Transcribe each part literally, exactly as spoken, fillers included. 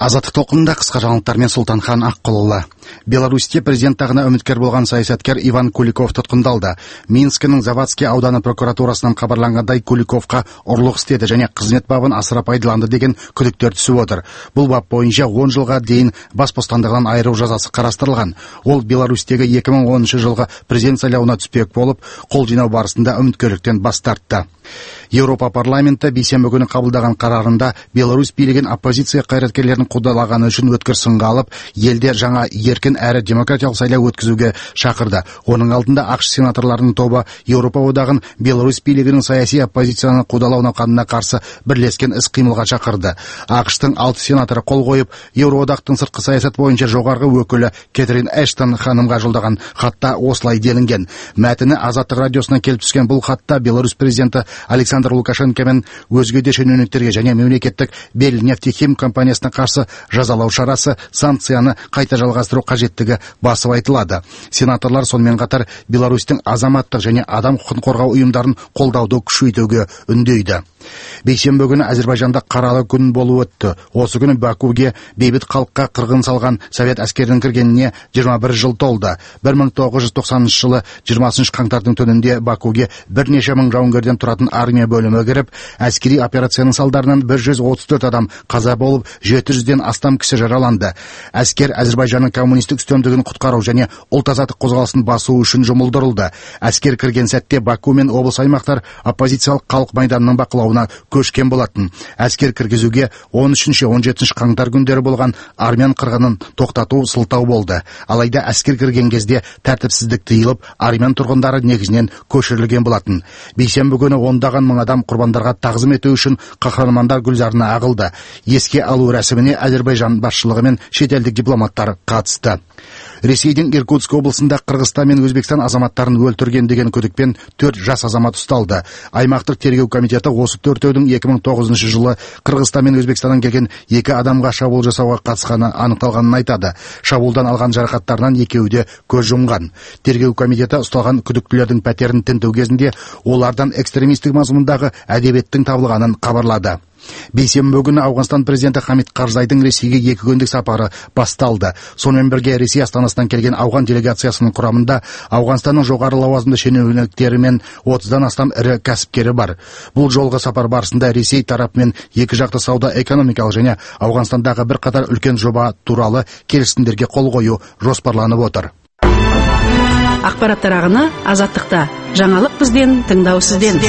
Азаттық толқынында қысқа жаңалықтармен Сұлтанхан Аққұлұлы. Беларусьте президент тағына үміткер болған саясаткер Иван Куликов тұтқындалды. Минскінің Завадский ауданы прокуратурасынан хабарланғандай, Куликовқа ұрлық істеді және қызмет бабын асыра пайдаланды деген күдіктер түсіп отыр. Бұл бап бойынша он жылға дейін бас бостандығынан айыру жазасы қарастырылған. Ол Беларусьтегі екі мың оныншы жылғы президент сайлауына түспек болып, қол жинау барысында үміткерліктен бас тартты. Еуропа парламенті бейсенбі күні қабылдаған қарарында Беларусь билеген оппозиция қайраткерлерін қудалағаны үшін өткір сынға алып, елде жаңа еркін әрі демократиялық сайлау өткізуге шақырды. Оның алдында ақш сенаторларының тобы Еуропа одағын Беларусь билігінің саяси оппозицияны қудалау науқанына қарсы бірлескен іс-қимылға шақырды. ақштың алты сенаторы қол қойып, Еуроодақтың сыртқы саясат бойынша жоғарғы өкілі Кэтрин Эштон ханымға жолдаған хатта осылай делінген. Мәтіні Азаттық радиосынан келіп түскен бұл хатта Беларусь президенті Александр Лукашенко мен өзге де шенеуніктерге және мемлекеттік Белнефтехим компаниясына қарсы жазалау шарасы, санкцияны қайта жалғастыру қажеттігі басып айтылады. Сенаторлар сонымен қатар Беларусьтің азаматтық және адам құқығын қорғау ұйымдарын қолдауды күшейтуге үндейді. Бейсенбі күні Әзербайжанда қаралы күн болып өтті. Осы күні Бакуге бейбіт халыққа қырғын салған совет әскерінің кіргеніне жиырма бір жыл толды. бір мың тоғыз жүз тоқсаныншы жылы жиырмасыншы қаңтардың түнінде Бакуге бірнеше мың жауынгерден тұратын армия бөлімі кіріп, әскери операцияның салдарынан бір жүз отыз төрт адам қаза болып, жеті жүзден астам кісі жараланды. Әскер Әзербайжанның коммунистік үстемдігін құтқару және ұлт азаттық қозғалысын басу үшін жұмылдырылды. Әскер кірген сәтте Баку мен облыс аймақтар оппозициялық халық майданының бақылауына көшкен болатын. Әскер кіргізуге он үшінші он жетінші қаңтар күндері болған армян қырғынын тоқтату сылтау болды. Алайда әскер кірген кезде тәртіпсіздік тыйылып, армян тұрғындары негізінен көшірілген болатын. Бейсенбі күні ондаған мың адам құрбандарға тағзым ету үшін қаһармандар гүлзарына ағылды. Еске алу рәсіміне Әзербайжан басшылығы мен шетелдік дипломаттар қатысты. Ресейдің Иркутск облысында Қырғызстан мен Өзбекстан азаматтарын өлтірген деген күдікпен төрт жас азамат ұсталды. Аймақтық тергеу комитеті осы төртеудің екі мың тоғызыншы жылы Қырғызстан мен Өзбекстаннан келген екі адамға шабуыл жасауға қатысқаны анықталғанын айтады. Шабуылдан алған жарақаттарынан екеуі де көз жұмған. Тергеу комитеті ұсталған күдіктілердің пәтерін тінту кезінде олардан экстремистік мазмұндағы әдебиеттің табылғанын хабарлады. Бейсенбі күні Ауғанстан президенті Хамид Карзайдың Ресейге екі күндік сапары басталды. Сонымен бірге Ресей астанасынан келген ауған делегациясының құрамында Ауғанстанның жоғары лауазымды шенеуніктері мен отыздан астам ірі кәсіпкері бар. Бұл жолғы сапар барысында Ресей тарапымен екі жақты сауда экономикалық және Ауғанстандағы бір қатар үлкен жоба туралы келісімдерге қол қою жоспарланып отыр. Ақпараттар ағыны Азаттықта. Жаңалық бізден, тыңдау сізден.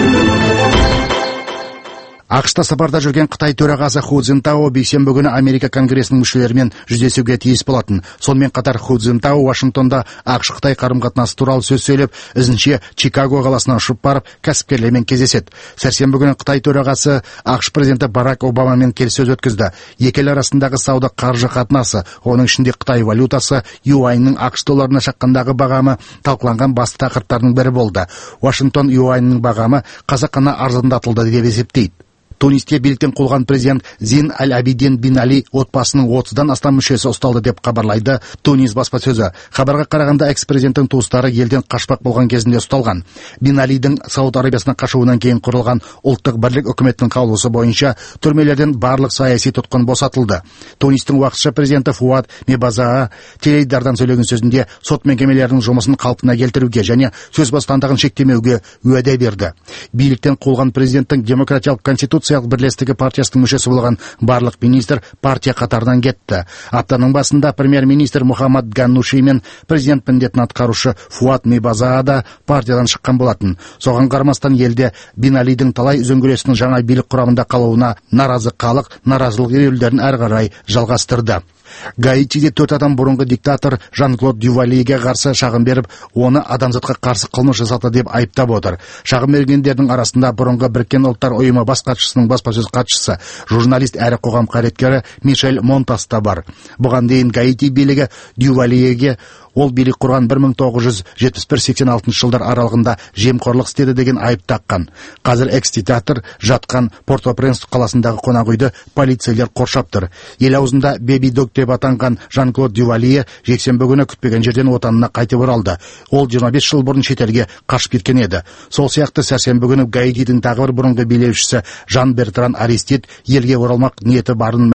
ақшта сапарда жүрген Қытай төрағасы Ху Цзиньтао бейсенбі күні Америка конгресінің мүшелерімен жүздесуге тиіс болатын. Сонымен қатар Ху Цзиньтао Вашингтонда ақш-Қытай қарым-қатынасы туралы сөз сөйлеп, ізінше Чикаго қаласына ұшып барып, кәсіпкерлермен кездеседі. Сәрсенбі күні Қытай төрағасы ақш президенті Барак Обамамен келіссөз өткізді. Екі ел арасындағы сауда қаржы қатынасы, оның ішінде Қытай валютасы, юаньнің ақш долларына шаққандағы бағамы талқыланған басты тақырыптардың бірі болды. Вашингтон юаньнің бағамы қасақана арзандатылды деп есептейді. Тунисте биліктен қуылған президент Зин Аль-Абидин бин Али отбасының отыздан астам мүшесі ұсталды деп хабарлайды Тунис баспасөзі. Хабарға қарағанда экс-президенттің туыстары елден қашпақ болған кезінде ұсталған. Бин Алидің Сауд Арабиясына қашуынан кейін құрылған ұлттық бірлік үкіметінің қаулысы бойынша түрмелерден барлық саяси тұтқын босатылды. Тунистің уақытша президенті Фуад Мебазаа теледидардан сөйлеген сөзінде сот мекемелерінің жұмысын қалпына келтіруге және сөз бостандығын шектемеуге уәде берді. Биліктен қуылған президенттің демократиялық конституция бірлестігі партиясының мүшесі болған барлық министр партия қатарынан кетті. Аптаның басында премьер-министр Мухаммад Ганнуши мен президент міндетін атқарушы Фуад Мебазаа да партиядан шыққан болатын. Соған қарамастан елде Бин Алидің талай үзеңгілесінің жаңа билік құрамында қалуына наразы халық наразылық ереуілдерін әрі қарай жалғастырды. Гаитиде төрт адам бұрынғы диктатор Жан-Клод Дювалиге қарсы шағым беріп, оны адамзатқа қарсы қылмыс жасады деп айыптап отыр. Шағым бергендердің арасында бұрынғы Біріккен ұлттар ұйымы бас хатшысының баспасөз хатшысы, журналист әрі қоғам қайраткері Мишель Монтас та бар. Бұған дейін Гаити билігі Дювалиге ол билік құрған бір мың тоғыз жүз жетпіс бір сексен алтыншы жылдар аралығында жемқорлық істеді деген айып таққан. Қазір экс-диктатор жатқан Порто-Пренс қаласындағы қонақүйді полицейлер қоршап тұр. Ел аузында Беби Дог деп атанған Жан-Клод Дювалие жексенбі күні күтпеген жерден отанына қайтып оралды. Ол жиырма бес жыл бұрын шетелге қашып кеткен еді. Сол сияқты сәрсенбі күні Гаитидің тағы бір бұрынғы билеушісі Жан Бертран Аристид елге оралмақ ниеті барын